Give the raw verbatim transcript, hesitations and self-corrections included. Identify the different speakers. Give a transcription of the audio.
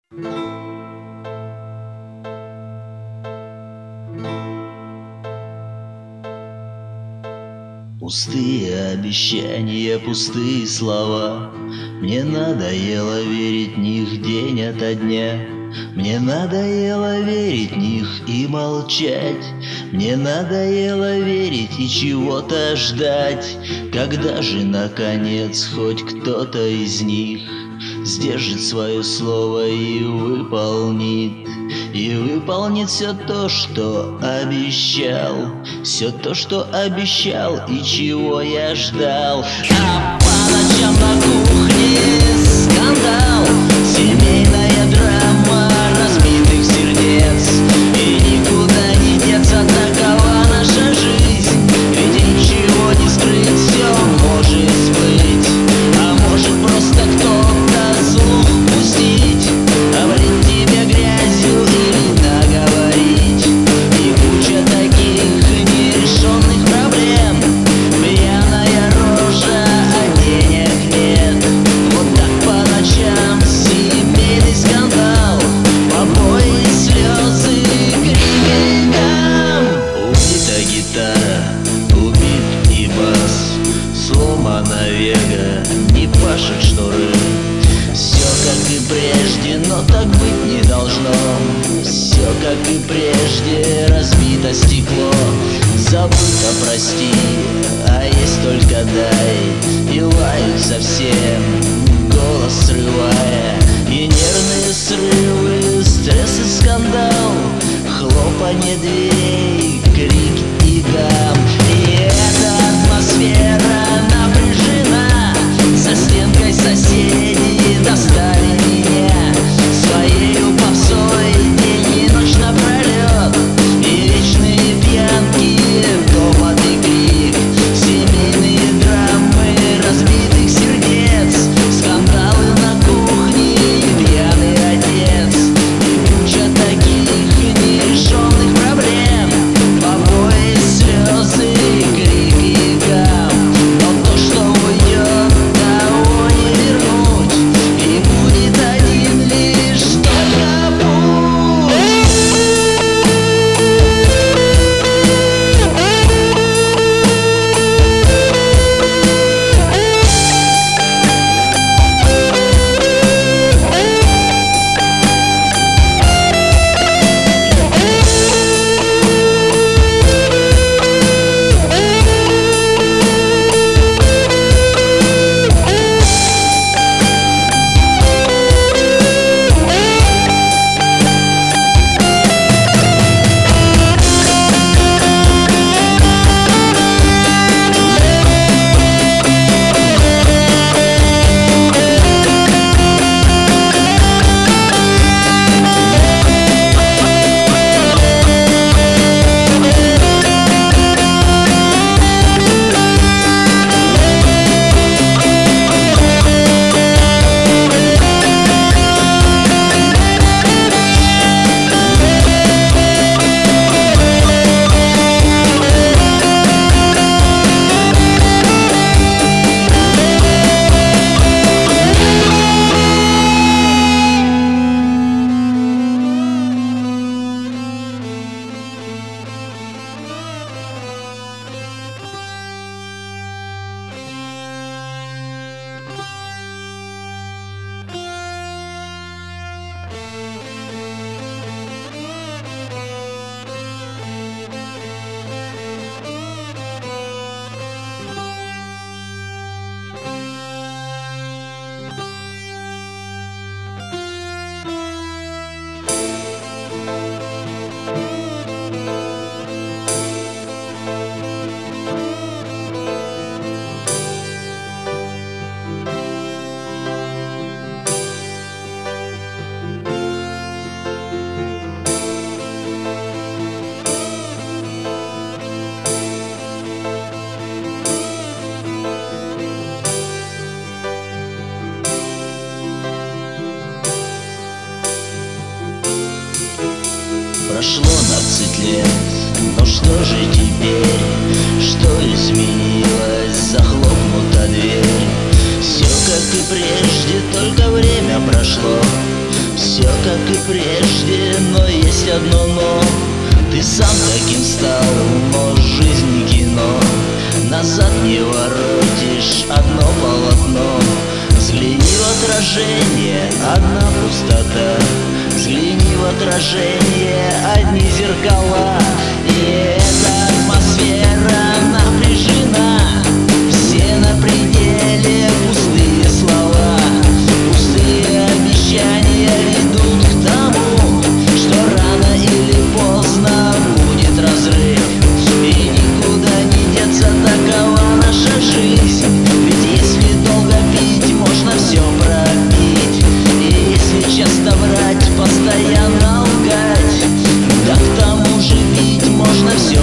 Speaker 1: Пустые обещания, пустые слова. Мне надоело верить в них день ото дня. Мне надоело верить в них и молчать. Мне надоело верить и чего-то ждать. Когда же, наконец, хоть кто-то из них сдержит свое слово и выполнит, и выполнит все то, что обещал, все то, что обещал и чего я ждал. А по ночам на кухне скандал, семейная драма разбитых сердец. И никуда не деться, такова наша жизнь. Ведь ничего не скрыть, все может сплыть. А может просто кто-то слух пустить, облить тебя грязью или наговорить. И куча таких нерешенных проблем. Пьяная рожа, а денег нет. Вот так по ночам семейный скандал, побои, слезы, крики там. Убита гитара, убит и бас, сломана вега, не пашут шнуры. Все как и прежде, но так быть не должно. Все как и прежде, разбито стекло. Забыто прости, а есть только дай. И лают совсем, голос срывая. И нервные срывы, стресс и скандал, хлопанье дверей, крик и гам. И эта атмосфера напряжена. За стенкой соседи достали меня своею попсой день и ночь напролет. И вечные пьянки, топот и крик, семейные драмы разбитых сердец, скандалы на кухне и пьяный отец. И куча таких нерешенных проблем, побои, слезы, крик и гам. Но то, что уйдет, того не вернуть, и будет один лишь только путь. Прошло двадцать лет, но что же теперь? Что изменилось? Захлопнута дверь. Все как и прежде, только время прошло. Все как как и прежде, но есть одно но. Ты сам таким стал, но жизнь не кино. Назад не воротишь одно полотно. Взгляни в отражение, одна пустота. Взгляни в отражение, одни зеркала. И эта атмосфера напряжена. Все на пределе, пустые слова, пустые обещания ведут к тому, что рано или поздно будет разрыв. И никуда не деться, такова наша жизнь. Ведь если долго пить, можно все пропить. И если часто врать, постоянно лгать, да к тому же ведь можно все